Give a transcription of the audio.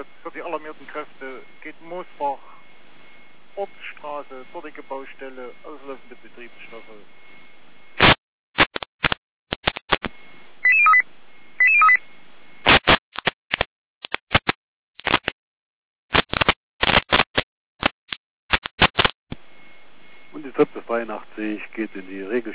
für die alarmierten Kräfte geht Moosbach, Ortsstraße, dortige Baustelle, auslaufende Betriebsstoffe. Und die 1282 geht in die Regel.